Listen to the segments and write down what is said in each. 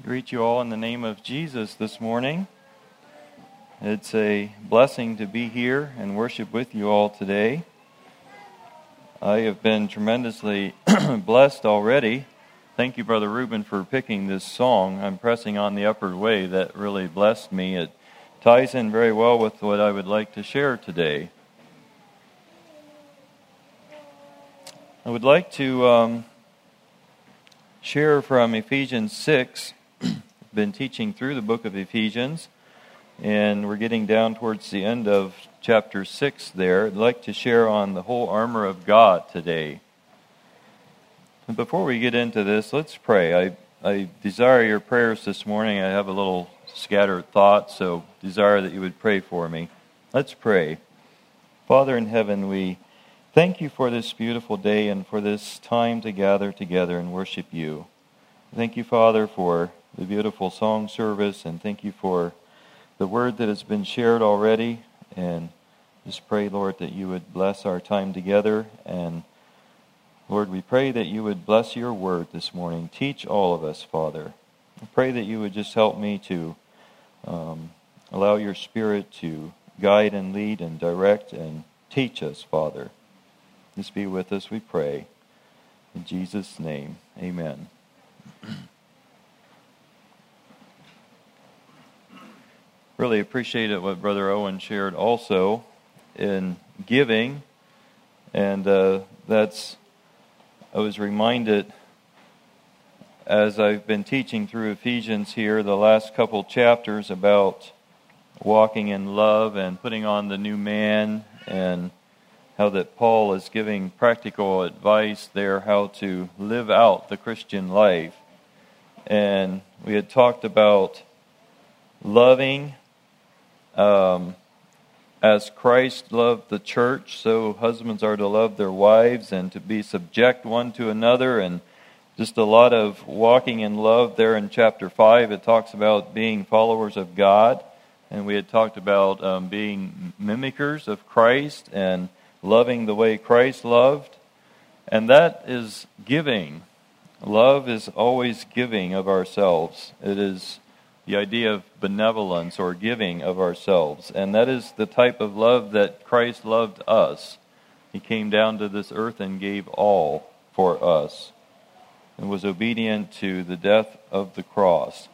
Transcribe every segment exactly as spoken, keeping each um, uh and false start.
Greet you all in the name of Jesus this morning. It's a blessing to be here and worship with you all today. I have been tremendously blessed already. Thank you, Brother Reuben, for picking this song, I'm Pressing on the Upward Way. That really blessed me. It ties in very well with what I would like to share today. I would like to um, share from Ephesians six. Been teaching through the book of Ephesians, and we're getting down towards the end of chapter six there. I'd like to share on the whole armor of God today. And before we get into this, let's pray. I, I desire your prayers this morning. I have a little scattered thought, so desire that you would pray for me. Let's pray. Father in heaven, we thank you for this beautiful day and for this time to gather together and worship you. Thank you, Father, for the beautiful song service, and thank you for the word that has been shared already. And just pray, Lord, that you would bless our time together. And Lord, we pray that you would bless your word this morning. Teach all of us, Father. I pray that you would just help me to um, allow your Spirit to guide and lead and direct and teach us, Father. Just be with us, we pray. In Jesus' name, amen. Really appreciated what Brother Owen shared also in giving, and uh, that's, I was reminded as I've been teaching through Ephesians here the last couple chapters about walking in love and putting on the new man, and how that Paul is giving practical advice there how to live out the Christian life. And we had talked about loving Um, as Christ loved the church, so husbands are to love their wives and to be subject one to another, and just a lot of walking in love there in chapter five. It talks about being followers of God, and we had talked about um, being mimickers of Christ and loving the way Christ loved, and that is giving. Love is always giving of ourselves. It is the idea of benevolence or giving of ourselves. And that is the type of love that Christ loved us. He came down to this earth and gave all for us and was obedient to the death of the cross.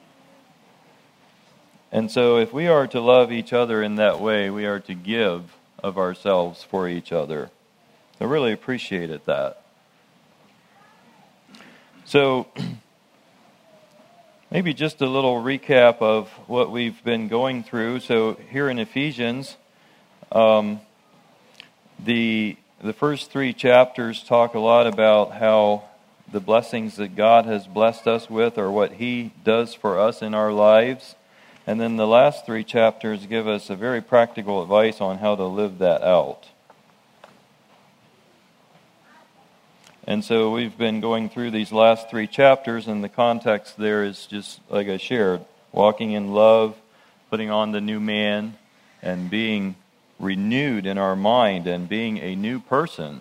And so if we are to love each other in that way, we are to give of ourselves for each other. I really appreciated that. So maybe just a little recap of what we've been going through. So here in Ephesians, um, the the first three chapters talk a lot about how the blessings that God has blessed us with are what He does for us in our lives. And then the last three chapters give us a very practical advice on how to live that out. And so we've been going through these last three chapters, and the context there is just, like I shared, walking in love, putting on the new man, and being renewed in our mind, and being a new person,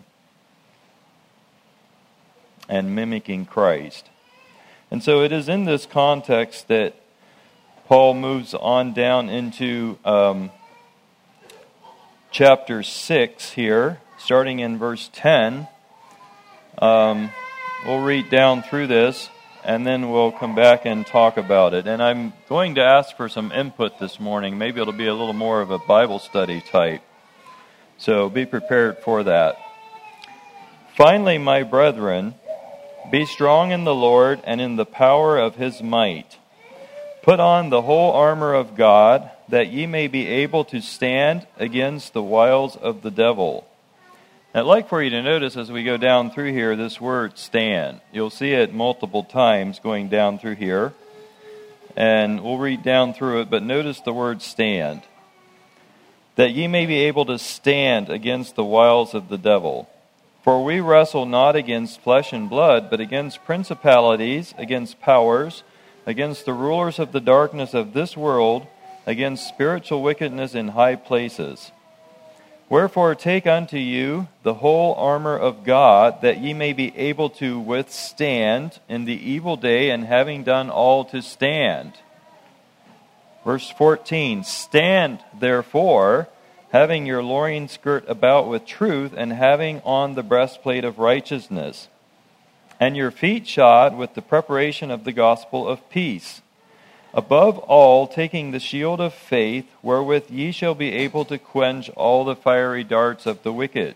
and mimicking Christ. And so it is in this context that Paul moves on down into um, chapter six here, starting in verse ten. Um, we'll read down through this, and then we'll come back and talk about it. And I'm going to ask for some input this morning. Maybe it'll be a little more of a Bible study type. So be prepared for that. Finally, my brethren, be strong in the Lord and in the power of His might. Put on the whole armor of God, that ye may be able to stand against the wiles of the devil. I'd like for you to notice as we go down through here this word stand. You'll see it multiple times going down through here. And we'll read down through it, but notice the word stand. That ye may be able to stand against the wiles of the devil. For we wrestle not against flesh and blood, but against principalities, against powers, against the rulers of the darkness of this world, against spiritual wickedness in high places. Wherefore take unto you the whole armor of God, that ye may be able to withstand in the evil day, and having done all to stand. Verse fourteen, stand therefore, having your loins girt about with truth, and having on the breastplate of righteousness, and your feet shod with the preparation of the gospel of peace. Above all, taking the shield of faith, wherewith ye shall be able to quench all the fiery darts of the wicked.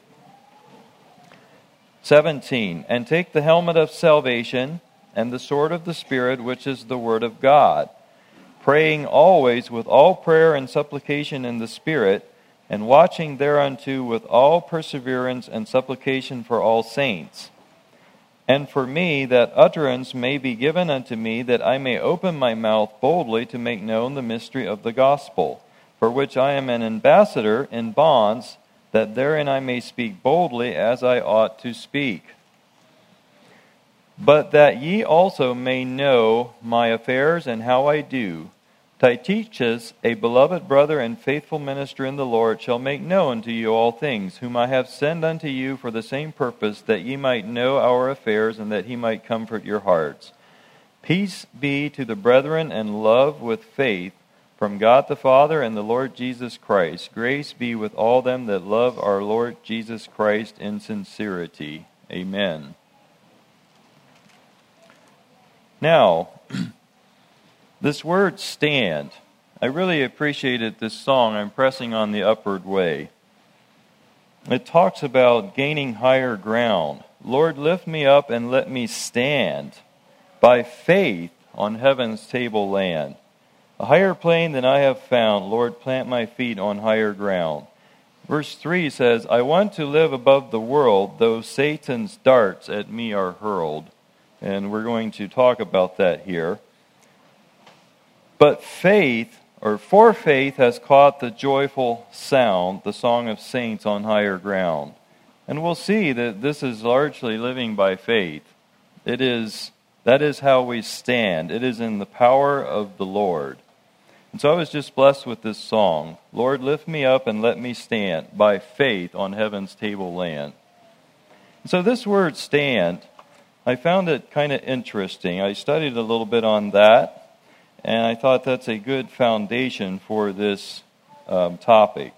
seventeen, and take the helmet of salvation, and the sword of the Spirit, which is the word of God, praying always with all prayer and supplication in the Spirit, and watching thereunto with all perseverance and supplication for all saints. And for me, that utterance may be given unto me, that I may open my mouth boldly to make known the mystery of the gospel, for which I am an ambassador in bonds, that therein I may speak boldly as I ought to speak. But that ye also may know my affairs and how I do, Tychicus, a beloved brother and faithful minister in the Lord, shall make known to you all things, whom I have sent unto you for the same purpose, that ye might know our affairs, and that he might comfort your hearts. Peace be to the brethren, and love with faith, from God the Father and the Lord Jesus Christ. Grace be with all them that love our Lord Jesus Christ in sincerity. Amen. Now, this word stand, I really appreciated this song, I'm Pressing on the Upward Way. It talks about gaining higher ground. Lord, lift me up and let me stand by faith on heaven's tableland. A higher plane than I have found, Lord, plant my feet on higher ground. Verse three says, I want to live above the world, though Satan's darts at me are hurled. And we're going to talk about that here. But faith, or for faith, has caught the joyful sound, the song of saints on higher ground. And we'll see that this is largely living by faith. It is, that is how we stand. It is in the power of the Lord. And so I was just blessed with this song. Lord, lift me up and let me stand by faith on heaven's tableland. And so this word stand, I found it kind of interesting. I studied a little bit on that. And I thought that's a good foundation for this um, topic.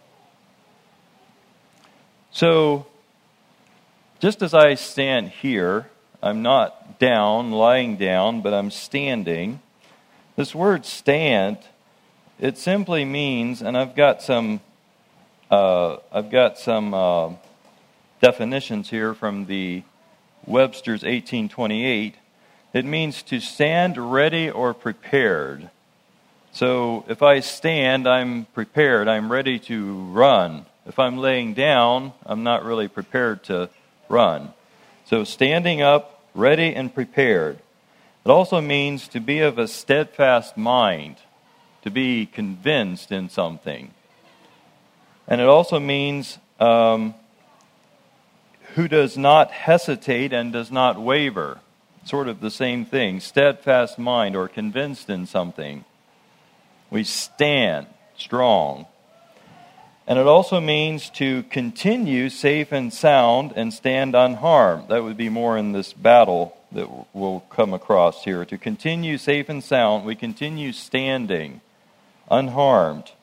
So, just as I stand here, I'm not down, lying down, but I'm standing. This word stand, it simply means, and I've got some, uh, I've got some uh, definitions here from the Webster's eighteen twenty-eight. It means to stand ready or prepared. So if I stand, I'm prepared. I'm ready to run. If I'm laying down, I'm not really prepared to run. So standing up, ready and prepared. It also means to be of a steadfast mind, to be convinced in something. And it also means um, who does not hesitate and does not waver. Sort of the same thing, steadfast mind or convinced in something. We stand strong. And it also means to continue safe and sound and stand unharmed. That would be more in this battle that we'll come across here. To continue safe and sound, we continue standing unharmed.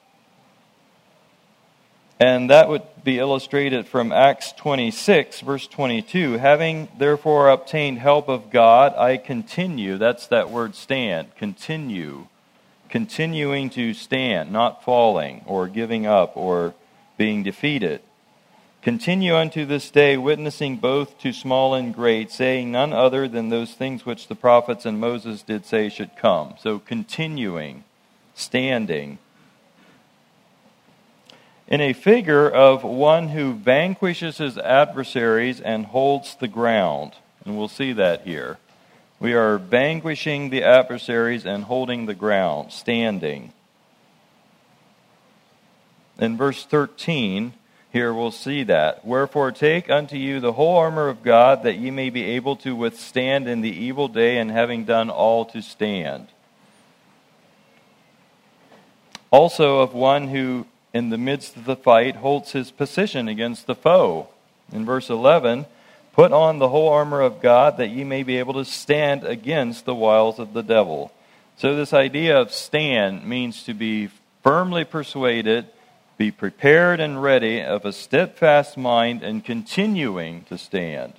And that would be illustrated from Acts twenty-six, verse twenty-two. Having therefore obtained help of God, I continue. That's that word stand. Continue. Continuing to stand, not falling or giving up or being defeated. Continue unto this day, witnessing both to small and great, saying none other than those things which the prophets and Moses did say should come. So continuing, standing. In a figure of one who vanquishes his adversaries and holds the ground. And we'll see that here. We are vanquishing the adversaries and holding the ground, standing. In verse thirteen, here we'll see that. Wherefore take unto you the whole armor of God, that ye may be able to withstand in the evil day, and having done all to stand. Also of one who in the midst of the fight, holds his position against the foe. In verse eleven, put on the whole armor of God that ye may be able to stand against the wiles of the devil. So this idea of stand means to be firmly persuaded, be prepared and ready, of a steadfast mind, and continuing to stand.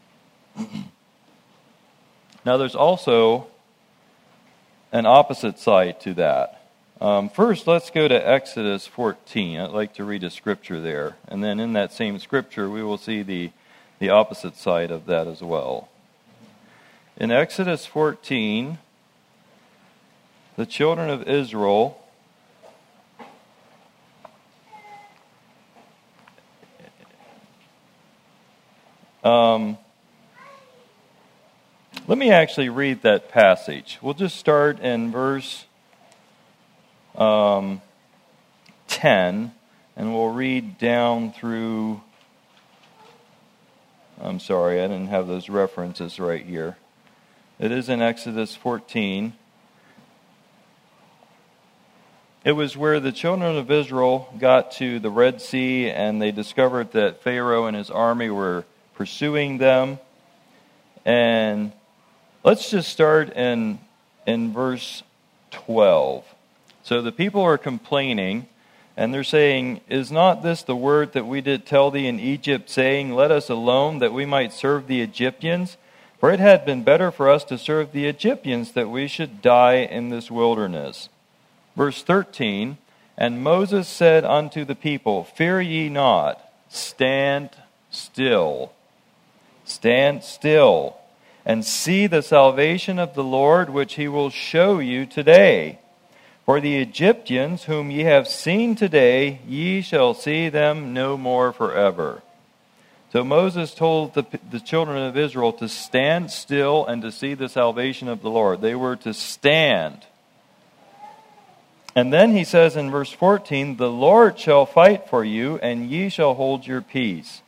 Now there's also an opposite side to that. Um, first, let's go to Exodus fourteen. I'd like to read a scripture there. And then in that same scripture, we will see the, the opposite side of that as well. In Exodus fourteen, the children of Israel Um, let me actually read that passage. We'll just start in verse um, ten, and we'll read down through... I'm sorry, I didn't have those references right here. It is in Exodus fourteen. It was where the children of Israel got to the Red Sea, and they discovered that Pharaoh and his army were pursuing them. And let's just start in in verse twelve. So the people are complaining, and they're saying, is not this the word that we did tell thee in Egypt, saying, let us alone, that we might serve the Egyptians? For it had been better for us to serve the Egyptians, that we should die in this wilderness. Verse thirteen, and Moses said unto the people, fear ye not, stand still. Stand still, and see the salvation of the Lord, which he will show you today. For the Egyptians, whom ye have seen today, ye shall see them no more forever. So Moses told the, the children of Israel to stand still and to see the salvation of the Lord. They were to stand. And then he says in verse fourteen, the Lord shall fight for you, and ye shall hold your peace.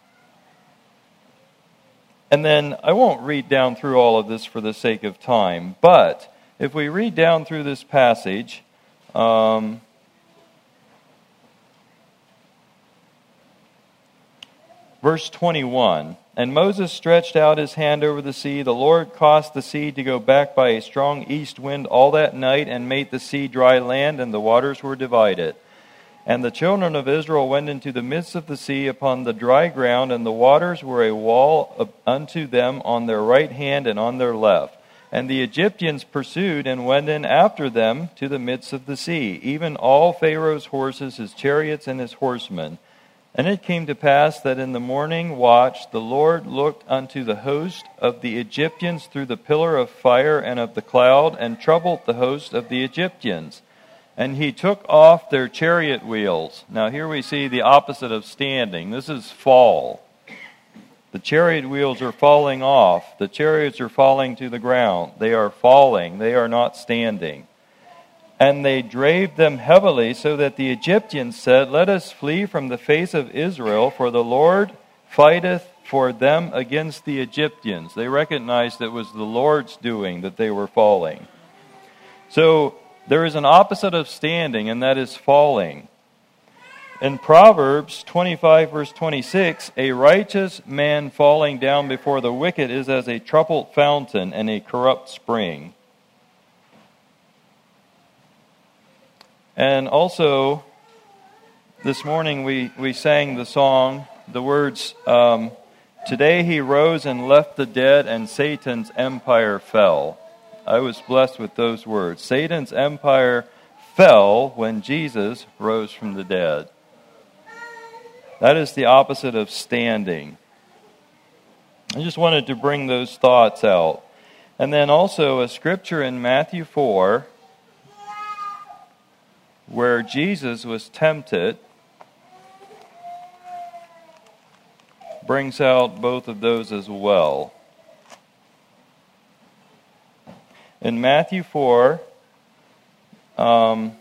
And then, I won't read down through all of this for the sake of time, but if we read down through this passage, um, verse twenty-one, and Moses stretched out his hand over the sea. The Lord caused the sea to go back by a strong east wind all that night, and made the sea dry land, and the waters were divided. And the children of Israel went into the midst of the sea upon the dry ground, and the waters were a wall unto them on their right hand and on their left. And the Egyptians pursued and went in after them to the midst of the sea, even all Pharaoh's horses, his chariots, and his horsemen. And it came to pass that in the morning watch the Lord looked unto the host of the Egyptians through the pillar of fire and of the cloud, and troubled the host of the Egyptians. And he took off their chariot wheels. Now here we see the opposite of standing. This is fall. The chariot wheels are falling off. The chariots are falling to the ground. They are falling. They are not standing. And they drave them heavily, so that the Egyptians said, let us flee from the face of Israel, for the Lord fighteth for them against the Egyptians. They recognized it was the Lord's doing that they were falling. So there is an opposite of standing, and that is falling. In Proverbs twenty-five, verse twenty-six, a righteous man falling down before the wicked is as a troubled fountain and a corrupt spring. And also, this morning we, we sang the song, the words, um, today he rose and left the dead, and Satan's empire fell. I was blessed with those words. Satan's empire fell when Jesus rose from the dead. That is the opposite of standing. I just wanted to bring those thoughts out. And then also a scripture in Matthew four, where Jesus was tempted, brings out both of those as well. In Matthew four, um,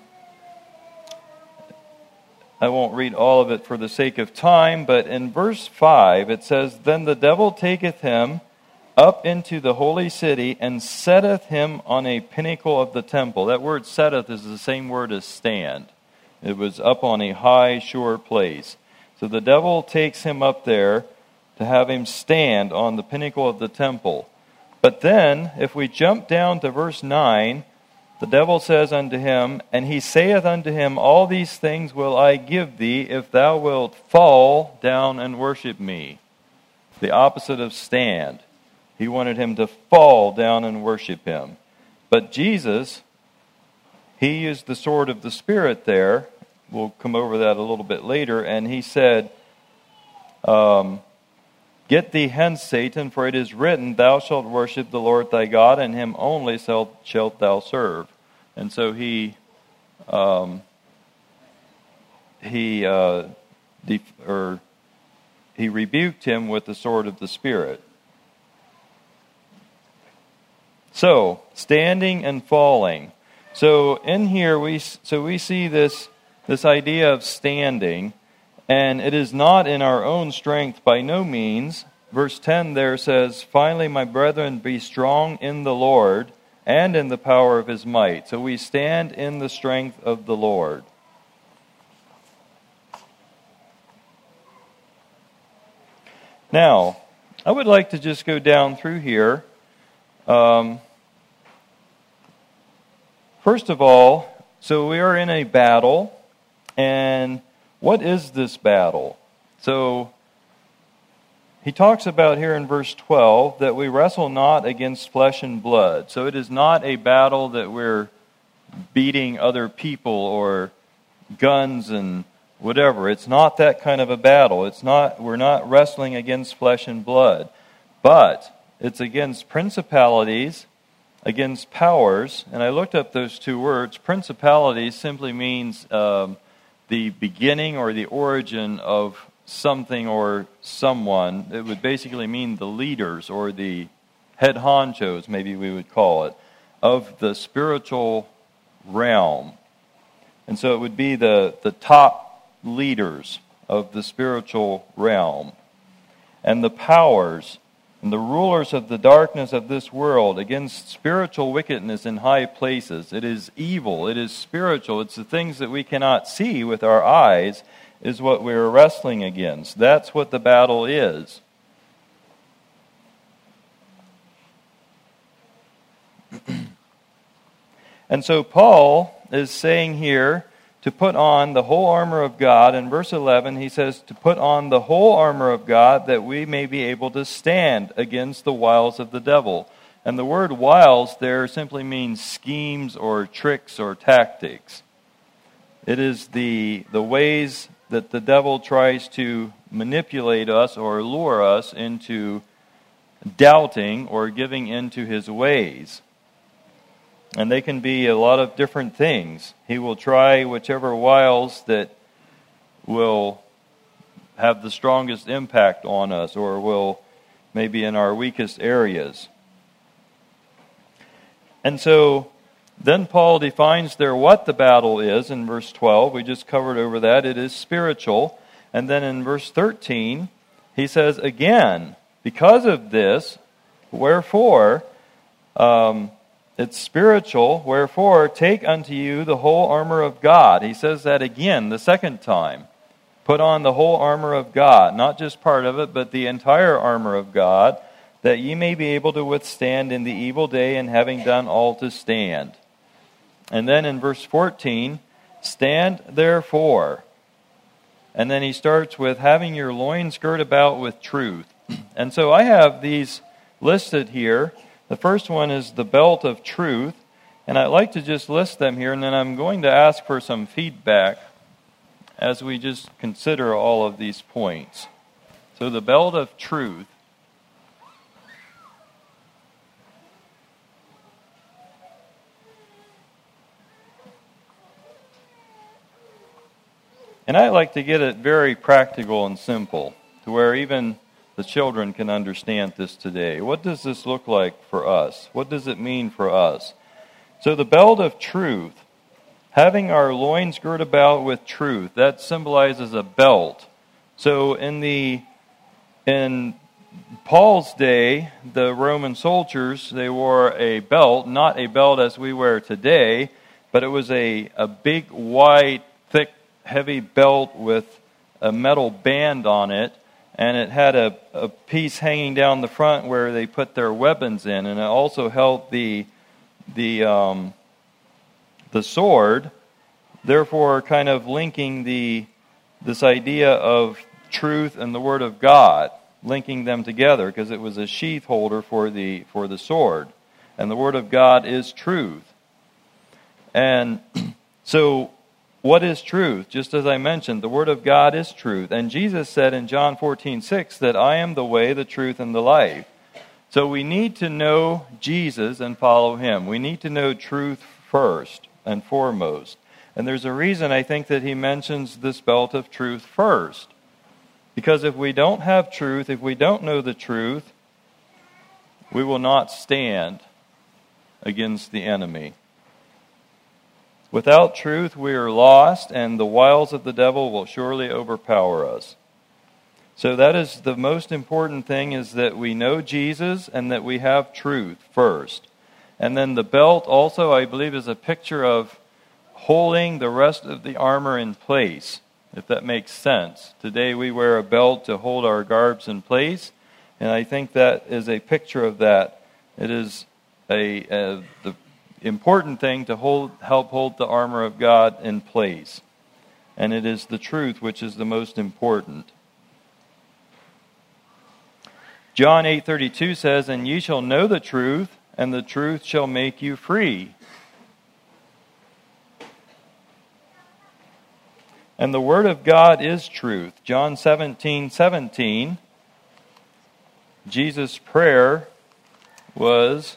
I won't read all of it for the sake of time, but in verse five it says, then the devil taketh him up into the holy city, and setteth him on a pinnacle of the temple. That word setteth is the same word as stand. It was up on a high, sure place. So the devil takes him up there to have him stand on the pinnacle of the temple. But then, if we jump down to verse nine, the devil says unto him, And he saith unto him, All these things will I give thee, if thou wilt fall down and worship me. The opposite of stand. He wanted him to fall down and worship him. But Jesus, he used the sword of the Spirit there. We'll come over that a little bit later. And he said, um, Get thee hence, Satan, for it is written, Thou shalt worship the Lord thy God, and him only shalt, shalt thou serve. And so he um, he uh, def- or he rebuked him with the sword of the Spirit. So, standing and falling. So in here we so we see this this idea of standing. And it is not in our own strength by no means. Verse ten there says, Finally, my brethren, be strong in the Lord and in the power of his might. So we stand in the strength of the Lord. Now, I would like to just go down through here. Um, first of all, so we are in a battle, and what is this battle? So, he talks about here in verse twelve that we wrestle not against flesh and blood. So it is not a battle that we're beating other people or guns and whatever. It's not that kind of a battle. It's not. We're not wrestling against flesh and blood. But it's against principalities, against powers. And I looked up those two words. Principalities simply means Um, the beginning or the origin of something or someone. It would basically mean the leaders or the head honchos, maybe we would call it, of the spiritual realm. And so it would be the, the top leaders of the spiritual realm. And the powers and the rulers of the darkness of this world against spiritual wickedness in high places. It is evil. It is spiritual. It's the things that we cannot see with our eyes is what we're wrestling against. That's what the battle is. And so Paul is saying here to put on the whole armor of God. In verse eleven, he says to put on the whole armor of God that we may be able to stand against the wiles of the devil. And the word wiles there simply means schemes or tricks or tactics. It is the, the ways that the devil tries to manipulate us or lure us into doubting or giving into his ways. And they can be a lot of different things. He will try whichever wiles that will have the strongest impact on us or will maybe in our weakest areas. And so then Paul defines there what the battle is in verse twelve. We just covered over that. It is spiritual. And then in verse thirteen, he says again, because of this, wherefore... Um, It's spiritual, wherefore take unto you the whole armor of God. He says that again the second time. Put on the whole armor of God, not just part of it, but the entire armor of God, that ye may be able to withstand in the evil day, and having done all to stand. And then in verse fourteen, stand therefore. And then he starts with having your loins girt about with truth. And so I have these listed here. The first one is the belt of truth, and I'd like to just list them here, and then I'm going to ask for some feedback as we just consider all of these points. So the belt of truth. And I like to get it very practical and simple, to where even the children can understand this today. What does this look like for us? What does it mean for us? So the belt of truth, having our loins girt about with truth, that symbolizes a belt. So in the in Paul's day, the Roman soldiers, they wore a belt, not a belt as we wear today, but it was a, a big, wide, thick heavy belt with a metal band on it, and it had a, a piece hanging down the front where they put their weapons in, and it also held the the um, the sword, therefore kind of linking the this idea of truth and the Word of God, linking them together, because it was a sheath holder for the for the sword, and the Word of God is truth. And so, what is truth? Just as I mentioned, the Word of God is truth. And Jesus said in John fourteen six that I am the way, the truth, and the life. So we need to know Jesus and follow Him. We need to know truth first and foremost. And there's a reason I think that He mentions this belt of truth first. Because if we don't have truth, if we don't know the truth, we will not stand against the enemy. Without truth, we are lost, and the wiles of the devil will surely overpower us. So that is the most important thing, is that we know Jesus and that we have truth first. And then the belt also, I believe, is a picture of holding the rest of the armor in place, if that makes sense. Today we wear a belt to hold our garbs in place, and I think that is a picture of that. It is a, a the important thing to hold, help hold the armor of God in place. And it is the truth which is the most important. John eight thirty-two says, and ye shall know the truth, and the truth shall make you free. And the Word of God is truth. John seventeen seventeen, Jesus' prayer was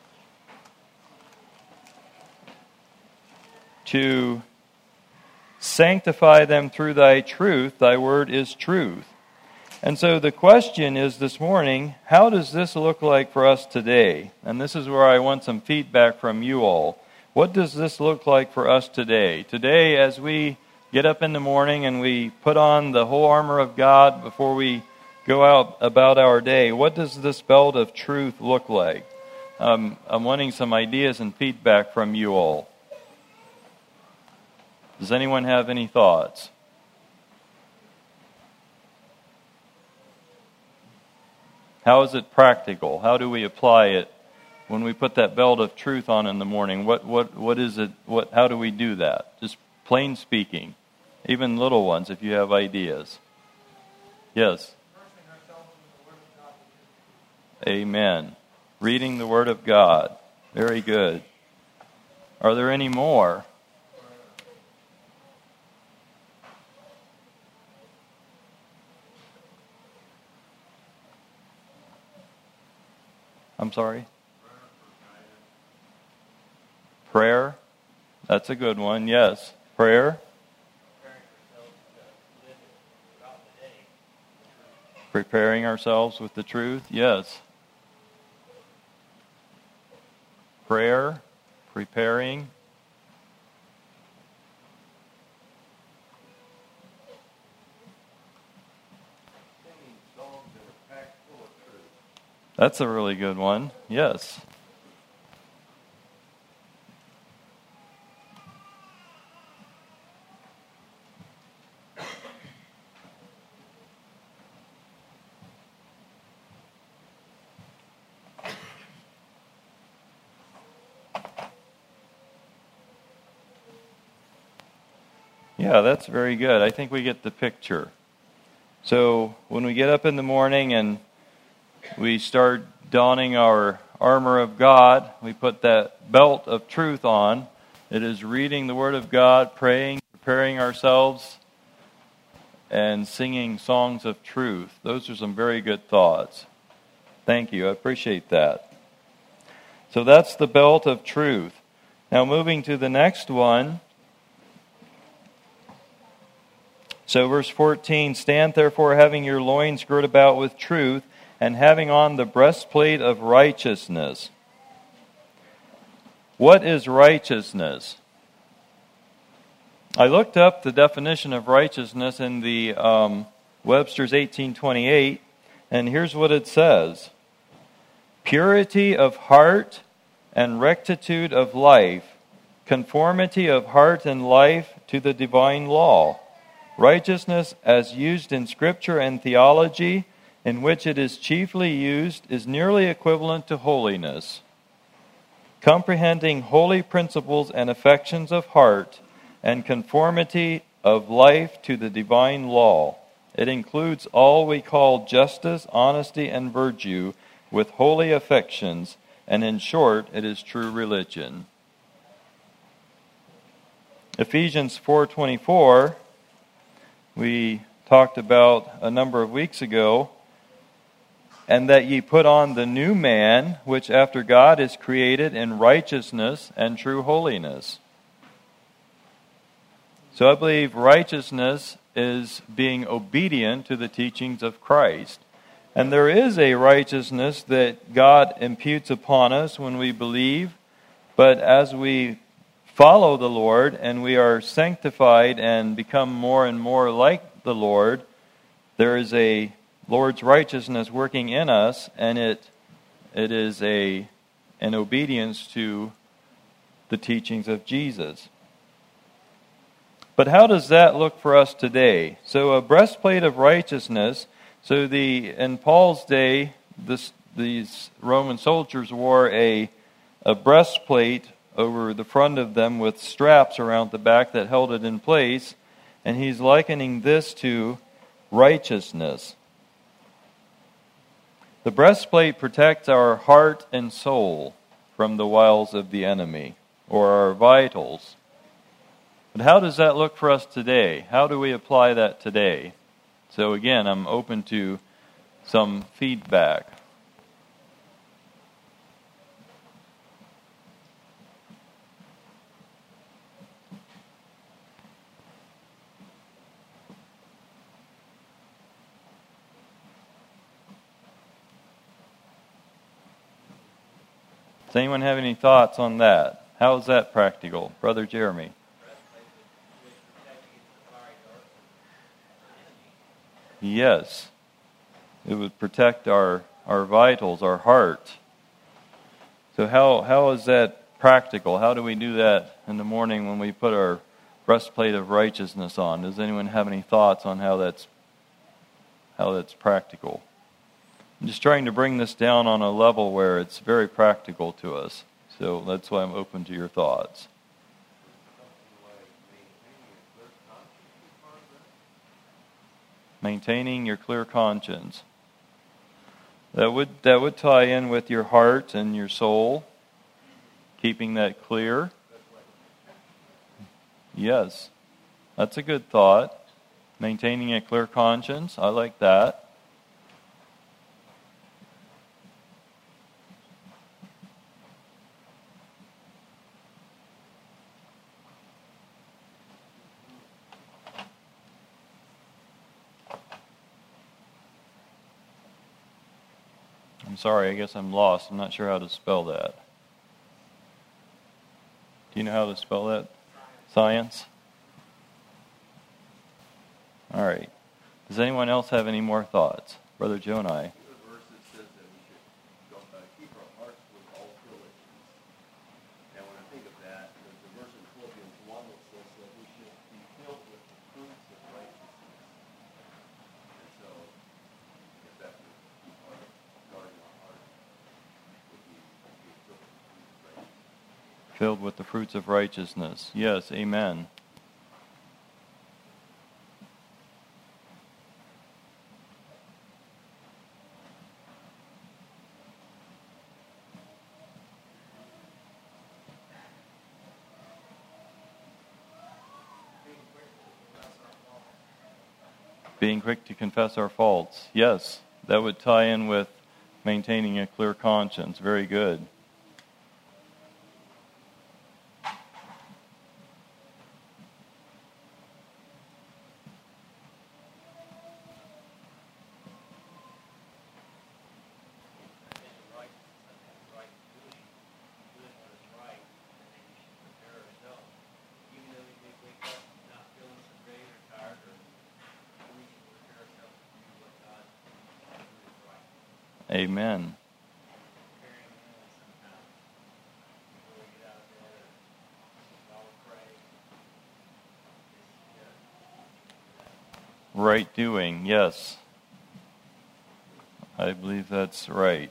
to sanctify them through thy truth. Thy word is truth. And so the question is this morning, how does this look like for us today? And this is where I want some feedback from you all. What does this look like for us today? Today, as we get up in the morning and we put on the whole armor of God before we go out about our day, what does this belt of truth look like? Um, I'm wanting some ideas and feedback from you all. Does anyone have any thoughts? How is it practical? How do we apply it when we put that belt of truth on in the morning? What what what is it? What how do we do that? Just plain speaking, even little ones, if you have ideas. Yes. Amen. Reading the Word of God. Very good. Are there any more? I'm sorry? Prayer. That's a good one, yes. Prayer. Preparing ourselves with the truth, yes. Prayer, preparing. That's a really good one. Yes. Yeah, that's very good. I think we get the picture. So when we get up in the morning and we start donning our armor of God, we put that belt of truth on. It is reading the Word of God, praying, preparing ourselves, and singing songs of truth. Those are some very good thoughts. Thank you. I appreciate that. So that's the belt of truth. Now moving to the next one. So verse fourteen, stand therefore having your loins girt about with truth, and having on the breastplate of righteousness. What is righteousness? I looked up the definition of righteousness in the um, Webster's eighteen twenty-eight, and here's what it says. Purity of heart and rectitude of life, conformity of heart and life to the divine law. Righteousness, as used in Scripture and theology, in which it is chiefly used, is nearly equivalent to holiness. Comprehending holy principles and affections of heart and conformity of life to the divine law. It includes all we call justice, honesty, and virtue with holy affections, and in short, it is true religion. Ephesians four twenty-four, we talked about a number of weeks ago, and that ye put on the new man, which after God is created in righteousness and true holiness. So I believe righteousness is being obedient to the teachings of Christ. And there is a righteousness that God imputes upon us when we believe, but as we follow the Lord and we are sanctified and become more and more like the Lord, there is a Lord's righteousness working in us, and it it is a an obedience to the teachings of Jesus. But how does that look for us today? So a breastplate of righteousness. So the in Paul's day, this, these Roman soldiers wore a a breastplate over the front of them with straps around the back that held it in place, and he's likening this to righteousness. The breastplate protects our heart and soul from the wiles of the enemy, or our vitals. But how does that look for us today? How do we apply that today? So again, I'm open to some feedback. Does anyone have any thoughts on that? How is that practical? Brother Jeremy. Yes. It would protect our, our vitals, our heart. So how how is that practical? How do we do that in the morning when we put our breastplate of righteousness on? Does anyone have any thoughts on how that's how that's practical? I'm just trying to bring this down on a level where it's very practical to us. So that's why I'm open to your thoughts. Maintaining your clear conscience. That would that would tie in with your heart and your soul. Keeping that clear. Yes. That's a good thought. Maintaining a clear conscience. I like that. I'm sorry, I guess I'm lost. I'm not sure how to spell that. Do you know how to spell that? Science? All right. Does anyone else have any more thoughts? Brother Joe and I. Filled with the fruits of righteousness. Yes, amen. Being quick to confess our faults. Yes, that would tie in with maintaining a clear conscience. Very good. Amen. right doing. Yes. I believe that's right.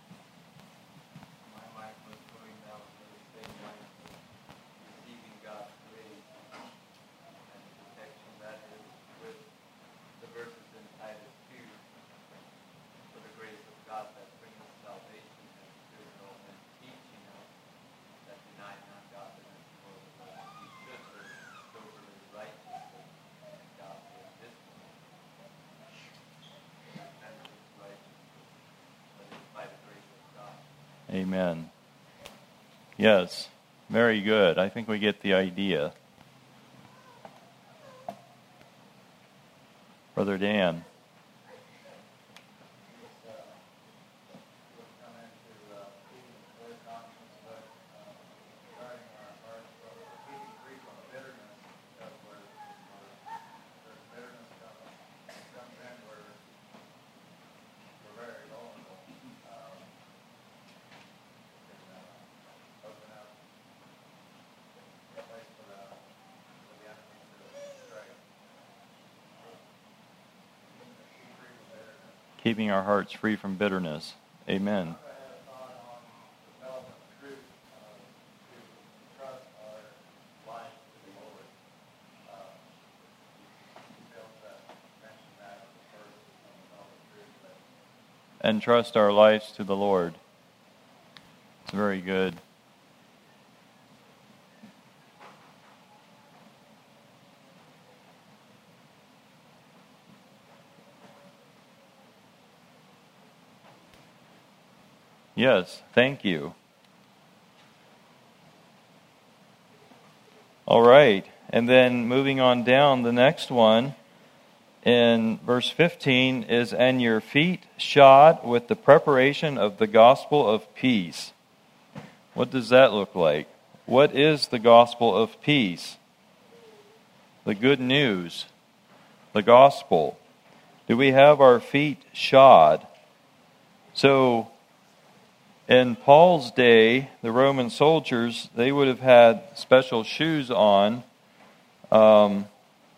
My mind was going down to the same line of receiving God's grace and protection. That is with the verses in Titus two. For the grace of God that bringeth salvation has appeared all men, teaching us that deny not godliness, for that we should live soberly, righteously, and godly in this world. Repentance, righteousness, but it's by the grace of God. Amen. Yes, very good. I think we get the idea. Brother Dan. Keeping our hearts free from bitterness. Amen. And trust our lives to the Lord. It's very good. Yes, thank you. All right, and then moving on down, the next one in verse fifteen is, and your feet shod with the preparation of the gospel of peace. What does that look like? What is the gospel of peace? The good news, the gospel. Do we have our feet shod? So, in Paul's day, the Roman soldiers, they would have had special shoes on. Um,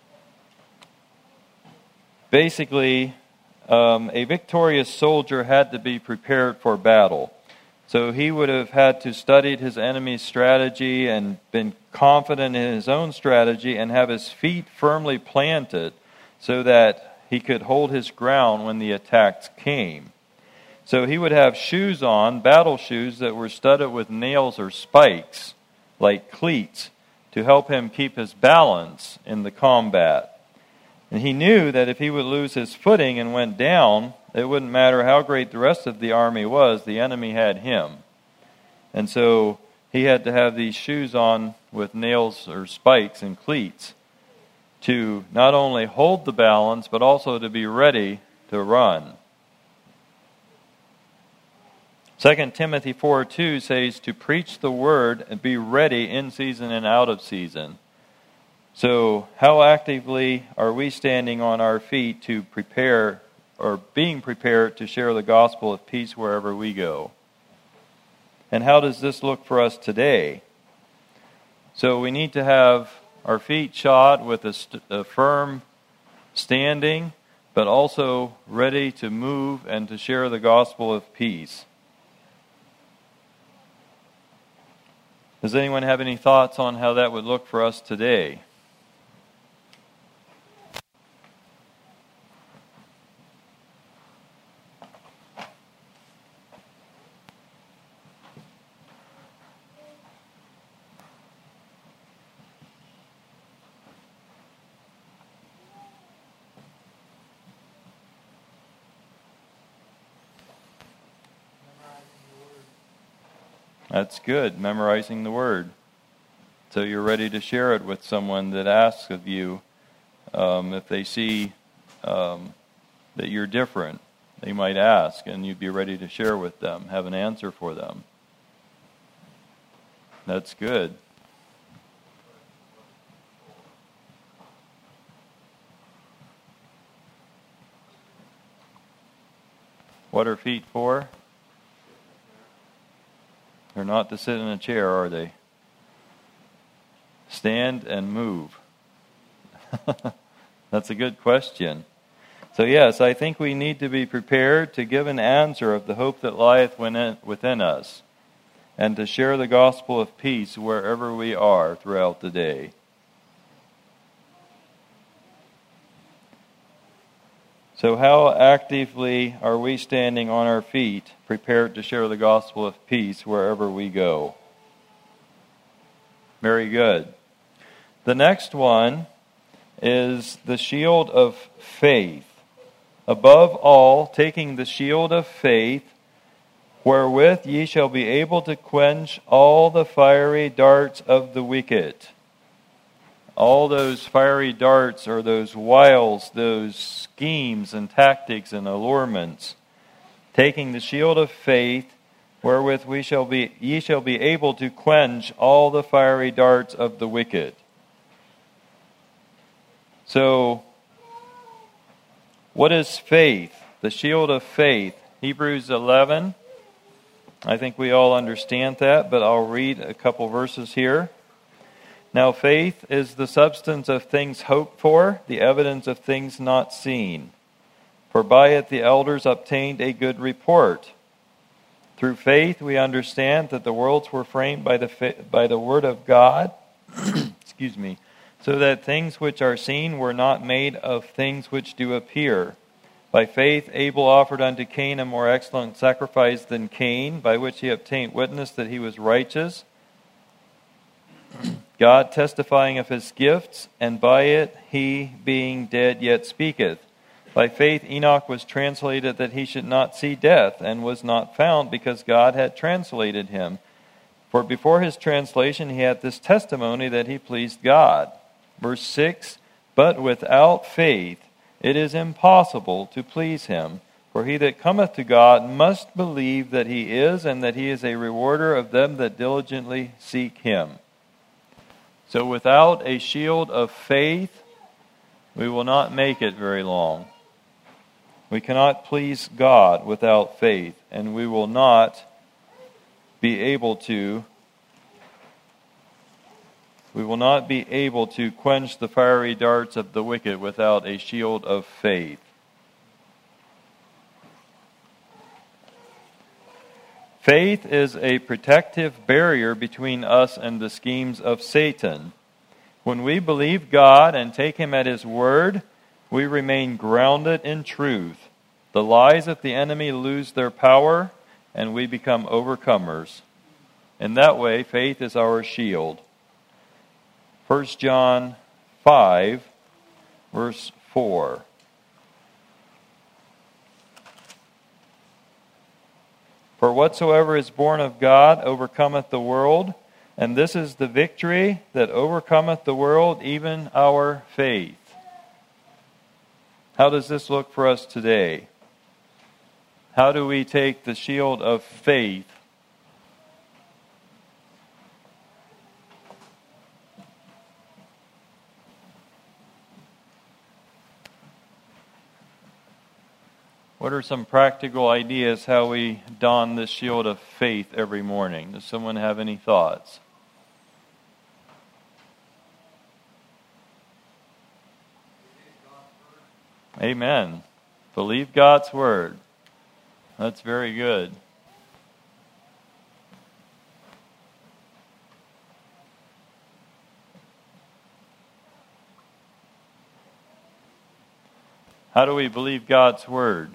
basically, um, a victorious soldier had to be prepared for battle. So he would have had to study his enemy's strategy and been confident in his own strategy and have his feet firmly planted so that he could hold his ground when the attacks came. So he would have shoes on, battle shoes that were studded with nails or spikes, like cleats, to help him keep his balance in the combat. And he knew that if he would lose his footing and went down, it wouldn't matter how great the rest of the army was, the enemy had him. And so he had to have these shoes on with nails or spikes and cleats to not only hold the balance, but also to be ready to run. Second Timothy four two says to preach the word and be ready in season and out of season. So how actively are we standing on our feet to prepare or being prepared to share the gospel of peace wherever we go? And how does this look for us today? So we need to have our feet shod with a, st- a firm standing, but also ready to move and to share the gospel of peace. Does anyone have any thoughts on how that would look for us today? That's good, memorizing the word. So you're ready to share it with someone that asks of you. Um, if they see um, that you're different, they might ask, and you'd be ready to share with them, have an answer for them. That's good. What are feet for? They're not to sit in a chair, are they? Stand and move. That's That's a good question. So yes, I think we need to be prepared to give an answer of the hope that lieth within us, and to share the gospel of peace wherever we are throughout the day. So how actively are we standing on our feet, prepared to share the gospel of peace wherever we go? Very good. The next one is the shield of faith. Above all, taking the shield of faith, wherewith ye shall be able to quench all the fiery darts of the wicked. All those fiery darts are those wiles, those schemes and tactics and allurements. Taking the shield of faith, wherewith we shall be, ye shall be able to quench all the fiery darts of the wicked. So, what is faith? The shield of faith. Hebrews eleven. I think we all understand that, but I'll read a couple verses here. Now faith is the substance of things hoped for, the evidence of things not seen. For by it the elders obtained a good report. Through faith we understand that the worlds were framed by the fa- by the word of God, excuse me, so that things which are seen were not made of things which do appear. By faith Abel offered unto Cain a more excellent sacrifice than Cain, by which he obtained witness that he was righteous, God testifying of his gifts, and by it he, being dead, yet speaketh. By faith Enoch was translated that he should not see death, and was not found, because God had translated him. For before his translation he had this testimony that he pleased God. Verse six, but without faith it is impossible to please him. For he that cometh to God must believe that he is, and that he is a rewarder of them that diligently seek him. So without a shield of faith, we will not make it very long. We cannot please God without faith, and we will not be able to we will not be able to quench the fiery darts of the wicked without a shield of faith. Faith is a protective barrier between us and the schemes of Satan. When we believe God and take him at his word, we remain grounded in truth. The lies of the enemy lose their power, and we become overcomers. In that way, faith is our shield. First John five, verse four. For whatsoever is born of God overcometh the world, and this is the victory that overcometh the world, even our faith. How does this look for us today? How do we take the shield of faith? What are some practical ideas how we don this shield of faith every morning? Does someone have any thoughts? Amen. Believe God's word. That's very good. How do we believe God's word?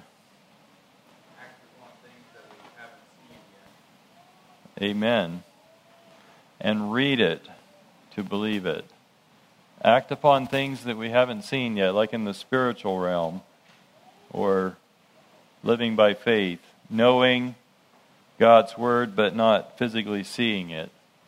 Amen. And read it to believe it. Act upon things that we haven't seen yet, like in the spiritual realm, or living by faith, knowing God's word but not physically seeing it.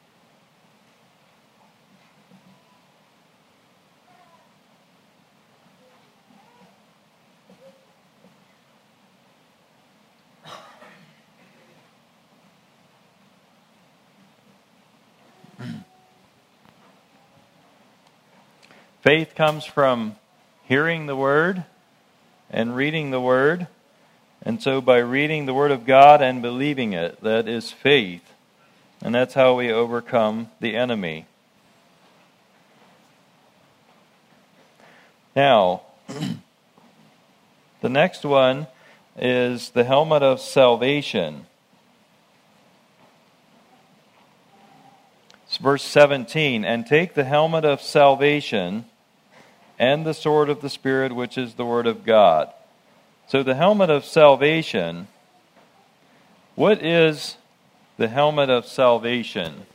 Faith comes from hearing the word and reading the word. And so by reading the word of God and believing it, that is faith. And that's how we overcome the enemy. Now, the next one is the helmet of salvation. It's verse seventeen. And take the helmet of salvation and the sword of the Spirit, which is the Word of God. So the helmet of salvation, what is the helmet of salvation?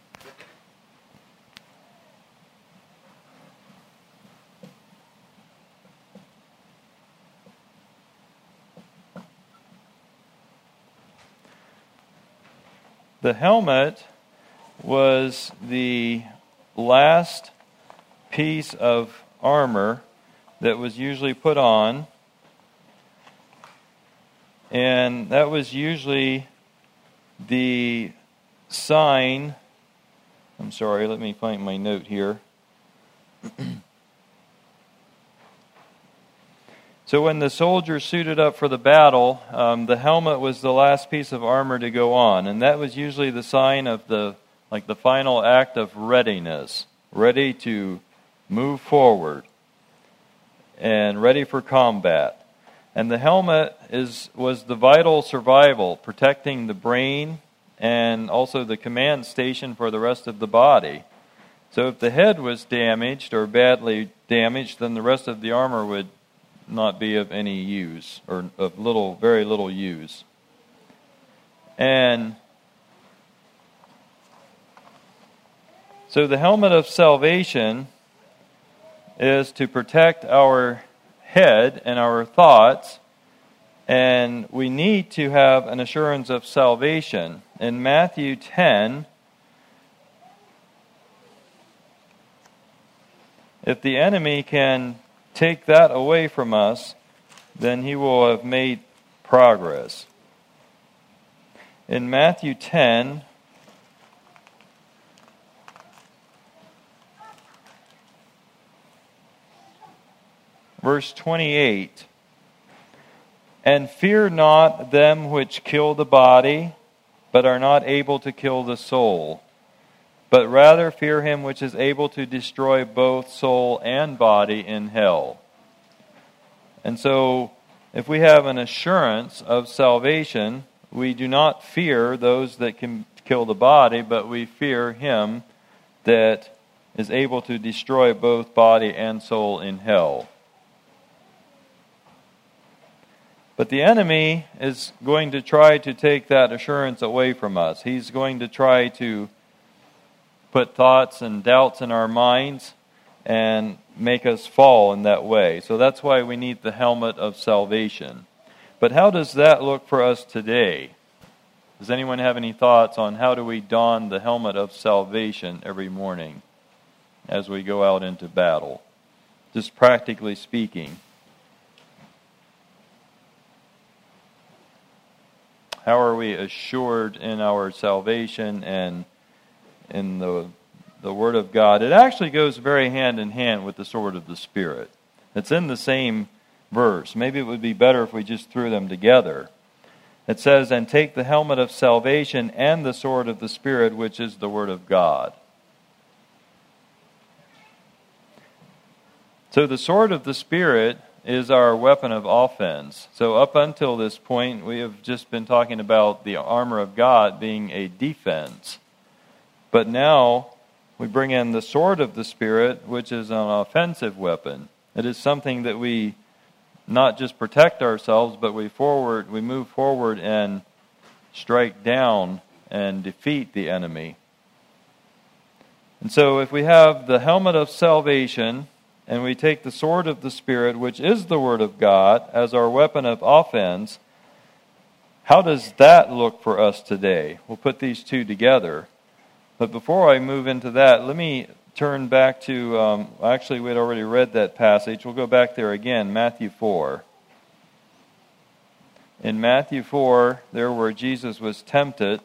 The helmet was the last piece of armor that was usually put on, and that was usually the sign. I'm sorry, let me find my note here. So when the soldier suited up for the battle, um, the helmet was the last piece of armor to go on, and that was usually the sign of the like the final act of readiness, ready to move forward and ready for combat. And the helmet is was the vital survival, protecting the brain and also the command station for the rest of the body. So if the head was damaged or badly damaged, then the rest of the armor would not be of any use, or of little, very little use. And so the helmet of salvation is to protect our head and our thoughts, and we need to have an assurance of salvation. In Matthew ten, if the enemy can take that away from us, then he will have made progress. In Matthew ten, verse twenty-eight, and fear not them which kill the body, but are not able to kill the soul, but rather fear him which is able to destroy both soul and body in hell. And so, if we have an assurance of salvation, we do not fear those that can kill the body, but we fear him that is able to destroy both body and soul in hell. But the enemy is going to try to take that assurance away from us. He's going to try to put thoughts and doubts in our minds and make us fall in that way. So that's why we need the helmet of salvation. But how does that look for us today? Does anyone have any thoughts on how do we don the helmet of salvation every morning as we go out into battle? Just practically speaking. How are we assured in our salvation and in the the Word of God? It actually goes very hand in hand with the sword of the Spirit. It's in the same verse. Maybe it would be better if we just threw them together. It says, and take the helmet of salvation and the sword of the Spirit, which is the Word of God. So the sword of the Spirit is our weapon of offense. So up until this point, we have just been talking about the armor of God being a defense. But now we bring in the sword of the Spirit, which is an offensive weapon. It is something that we not just protect ourselves, but we forward, we move forward and strike down and defeat the enemy. And so if we have the helmet of salvation, and we take the sword of the Spirit, which is the Word of God, as our weapon of offense, how does that look for us today? We'll put these two together. But before I move into that, let me turn back to, um, actually we had already read that passage. We'll go back there again, Matthew four. In Matthew four, there where Jesus was tempted,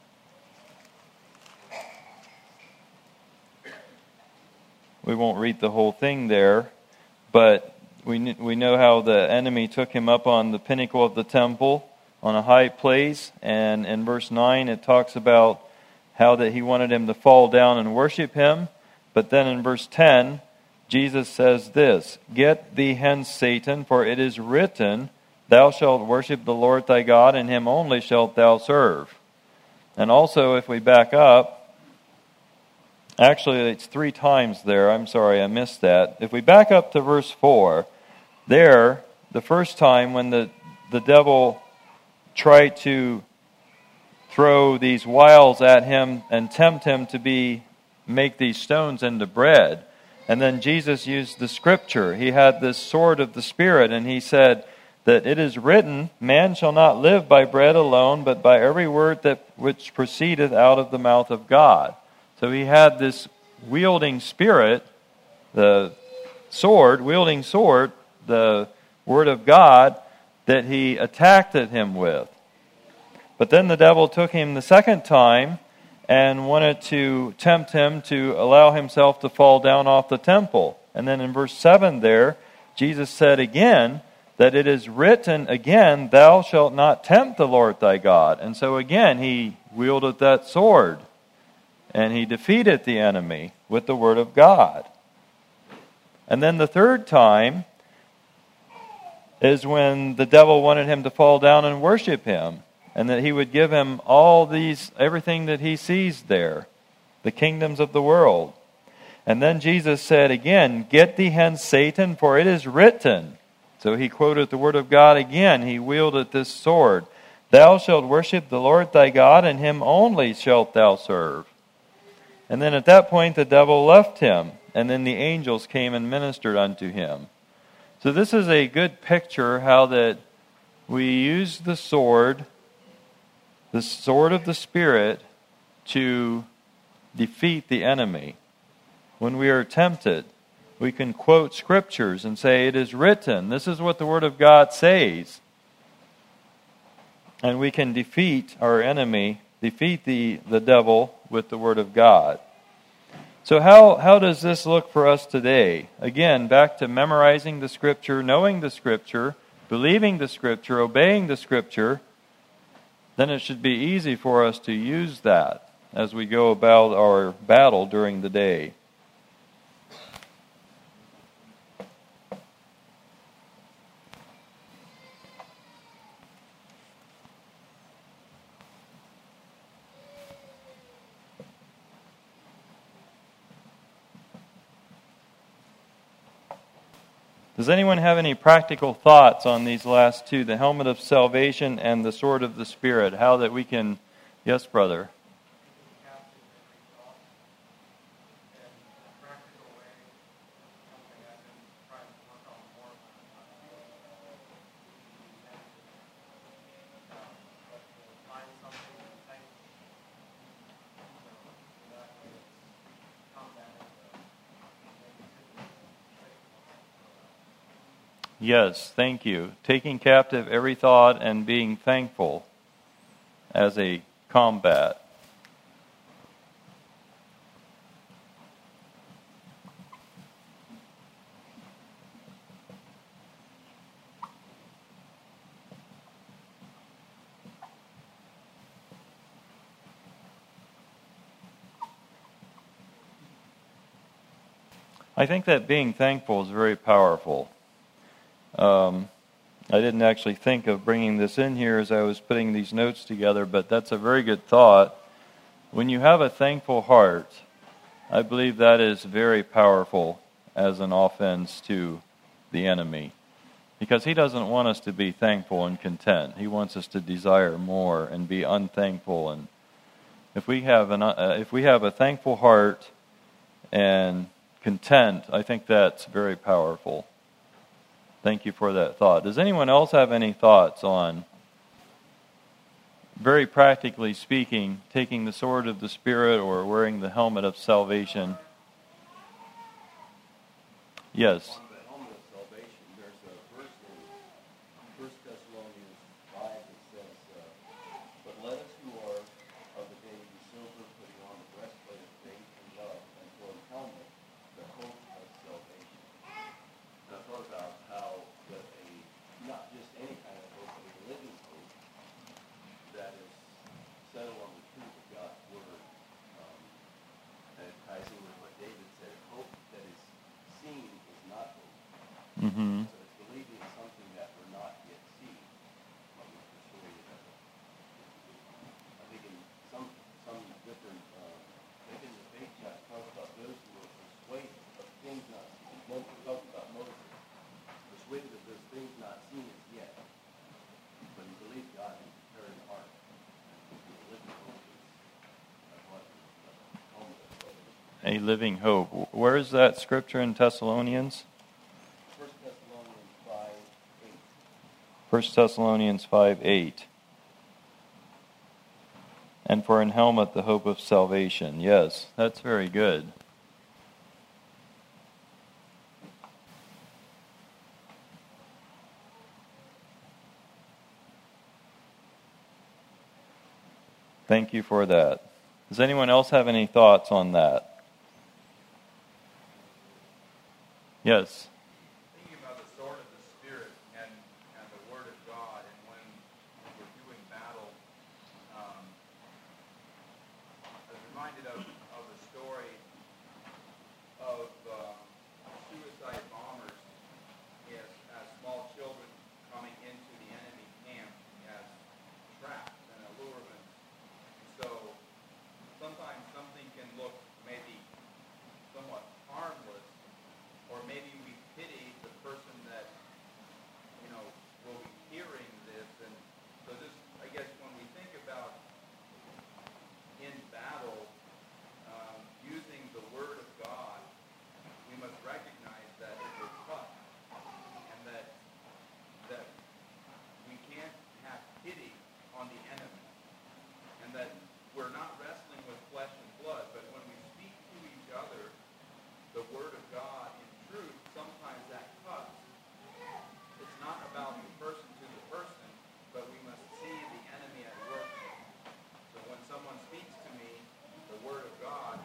we won't read the whole thing there, but we we know how the enemy took him up on the pinnacle of the temple on a high place, and in verse nine it talks about how that he wanted him to fall down and worship him. But then in verse ten, Jesus says this, "Get thee hence, Satan, for it is written, Thou shalt worship the Lord thy God, and him only shalt thou serve." And also, if we back up, actually it's three times there. I'm sorry, I missed that. If we back up to verse four, there, the first time when the, the devil tried to throw these wiles at him and tempt him to be make these stones into bread. And then Jesus used the scripture. He had this sword of the Spirit, and he said that it is written, "Man shall not live by bread alone, but by every word that which proceedeth out of the mouth of God." So he had this wielding spirit, the sword, wielding sword, the word of God, that he attacked at him with. But then the devil took him the second time and wanted to tempt him to allow himself to fall down off the temple. And then in verse seven there, Jesus said again that it is written again, "Thou shalt not tempt the Lord thy God." And so again he wielded that sword and he defeated the enemy with the word of God. And then the third time is when the devil wanted him to fall down and worship him, and that he would give him all these, everything that he sees there, the kingdoms of the world. And then Jesus said again, "Get thee hence, Satan, for it is written." So he quoted the word of God again. He wielded this sword. "Thou shalt worship the Lord thy God, and him only shalt thou serve." And then at that point the devil left him, and then the angels came and ministered unto him. So this is a good picture how that we use the sword, the sword of the Spirit, to defeat the enemy. When we are tempted, we can quote scriptures and say, "It is written." This is what the Word of God says. And we can defeat our enemy, defeat the, the devil with the Word of God. So how, how does this look for us today? Again, back to memorizing the Scripture, knowing the Scripture, believing the Scripture, obeying the Scripture. Then it should be easy for us to use that as we go about our battle during the day. Does anyone have any practical thoughts on these last two, the helmet of salvation and the sword of the Spirit? How that we can... Yes, brother? Yes, thank you. Taking captive every thought and being thankful as a combat. I think that being thankful is very powerful. Um, I didn't actually think of bringing this in here as I was putting these notes together, but that's a very good thought. When you have a thankful heart, I believe that is very powerful as an offense to the enemy. Because he doesn't want us to be thankful and content. He wants us to desire more and be unthankful. And if we have an uh, if we have a thankful heart and content, I think that's very powerful. Thank you for that thought. Does anyone else have any thoughts on, very practically speaking, taking the sword of the Spirit or wearing the helmet of salvation? Yes. On the helmet of salvation, there's a verse in First Thessalonians five that says, uh, "But let us who are of the day be sober, putting on the breastplate of faith and love, and for the helmet, the hope of salvation." And I thought about how that a, not just any kind of hope, but a living hope that is settled on the truth of God's Word. Um, and it ties in with what David said, hope that is seen Mm-hmm. So it's believing something that we're not yet seeing, but we're persuaded of it. I think in some some different, uh, I think in the faith chapter talks about those who were persuaded of things not seen. Moses talks about Moses persuaded of those things not seen as yet, but he believed God and prepared the heart. And the living hope is uh, what the home of the A living hope. Where is that scripture in Thessalonians? First Thessalonians five eight. First Thessalonians five eight. And for an helmet, the hope of salvation. Yes, that's very good. Thank you for that. Does anyone else have any thoughts on that? Yes. Thinking about the sword of the Spirit and, and the Word of God, and when we're doing battle, um, I was reminded of, of a story of uh, suicide bombers as, as small children coming into the enemy camp as traps and allurements. So sometimes something can look maybe somewhat harmless, or maybe we pity the person that, you know, will be hearing this. And so this, I guess, when we think about in battle, um, using the Word of God, we must recognize that it will cut, and that that we can't have pity on the enemy, and that we're not wrestling with flesh and blood, but when we speak to each other the Word of God in truth, sometimes that cuts. It's not about the person to the person, but we must see the enemy at work. So when someone speaks to me the Word of God,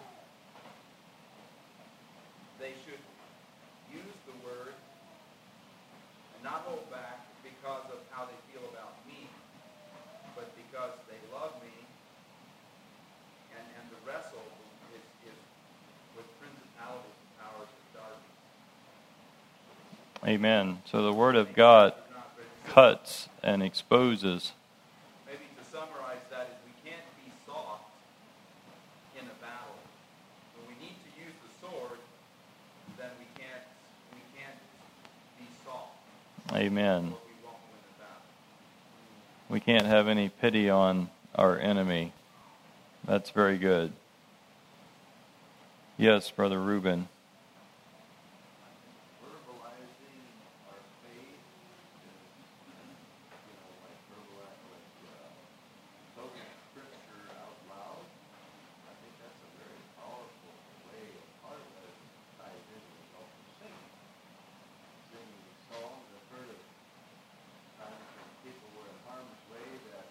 they should use the Word and not hold back because of how they feel about me, but because they love me, and, and the wrestle is, is with principalities and powers of darkness. Amen. So the Word of God cuts and exposes. Maybe to summarize that is we can't be soft in a battle. When we need to use the sword, then we can't we can't be soft. Amen. Or we won't win the battle. We can't have any pity on our enemy. That's very good. Yes, Brother Reuben. Verbalizing our faith is, you know, like verbalizing, like uh, quoting scripture out loud. I think that's a very powerful way. And part of that ties in with also singing. Singing songs. I've heard of times when people were in harm's way that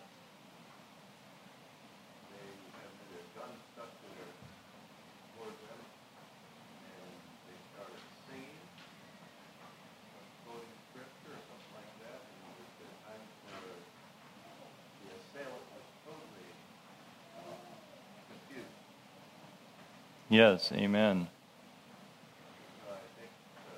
they have their gun stuck to their towards them, and they started singing, quoting scripture or something like that, and there's been times where the assailant was totally uh, confused. Yes, amen. So I think uh,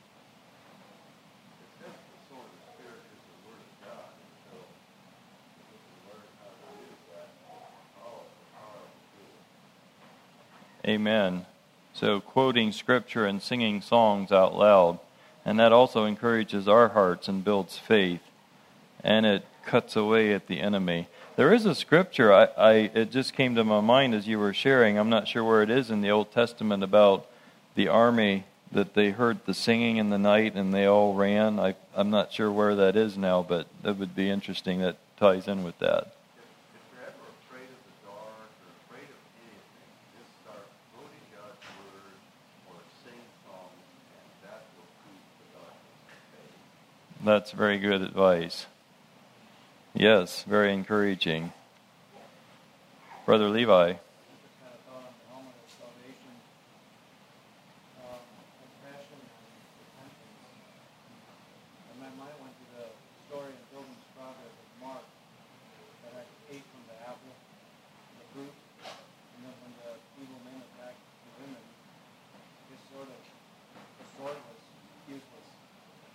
it says the sword of the Spirit is the Word of God, and so if we can learn how to use that, powerful, powerful tool. Amen. So quoting scripture and singing songs out loud, and that also encourages our hearts and builds faith, and it cuts away at the enemy. There is a scripture, I, I it just came to my mind as you were sharing. I'm not sure where it is in the Old Testament about the army that they heard the singing in the night and they all ran. I, I'm not sure where that is now, but that would be interesting. That ties in with that. If you're ever afraid of the dark or afraid of anything, just start quoting God's Word or sing songs, and that will keep the darkness at bay. That's very good advice. Yes, very encouraging. Brother Levi. Just had a thought on the helmet of salvation, um, confession and repentance. And my mind went to the story in Pilgrim's Progress of Mark that had ate from the apple, the fruit, and then when the evil men attacked the women, his sort of the sword was useless.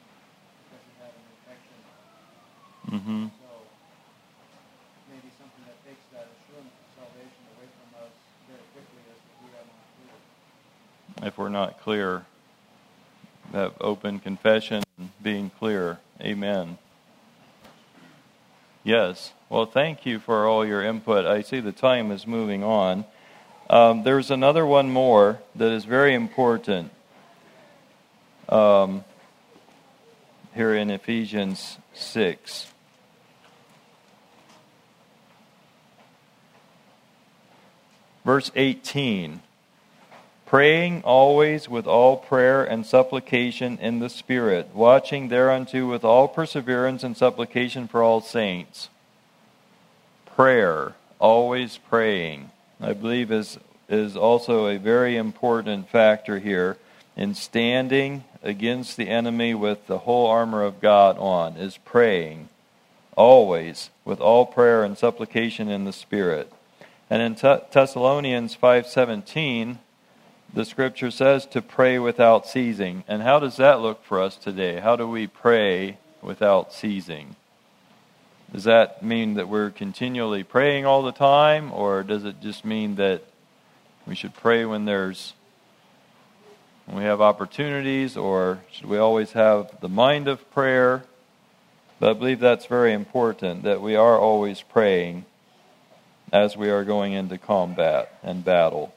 Mm-hmm. So maybe something that takes that assurance of salvation away from us very quickly is if we are not clear. If we're not clear, have open confession, being clear. Amen. Yes. Well, thank you for all your input. I see the time is moving on. Um, there's another one more that is very important um, here in Ephesians six. Verse eighteen. Praying always with all prayer and supplication in the Spirit, watching thereunto with all perseverance and supplication for all saints. Prayer, always praying, I believe is, is also a very important factor here in standing against the enemy with the whole armor of God on, is praying, always with all prayer and supplication in the Spirit. And in Thessalonians five seventeen, the Scripture says to pray without ceasing. And how does that look for us today? How do we pray without ceasing? Does that mean that we're continually praying all the time? Or does it just mean that we should pray when there's when we have opportunities? Or should we always have the mind of prayer? But I believe that's very important, that we are always praying as we are going into combat and battle.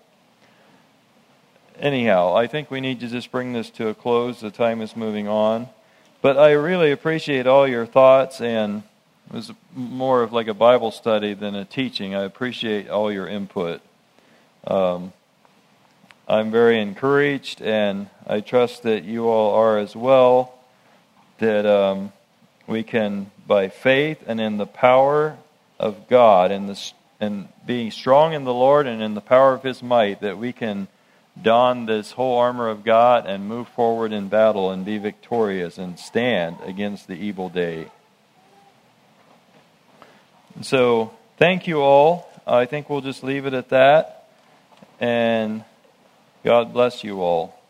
Anyhow, I think we need to just bring this to a close. The time is moving on. But I really appreciate all your thoughts, and it was more of like a Bible study than a teaching. I appreciate all your input. Um, I'm very encouraged, and I trust that you all are as well, that um, we can, by faith and in the power of God, and, the, and being strong in the Lord and in the power of His might, that we can don this whole armor of God and move forward in battle and be victorious and stand against the evil day. So, thank you all. I think we'll just leave it at that. And God bless you all.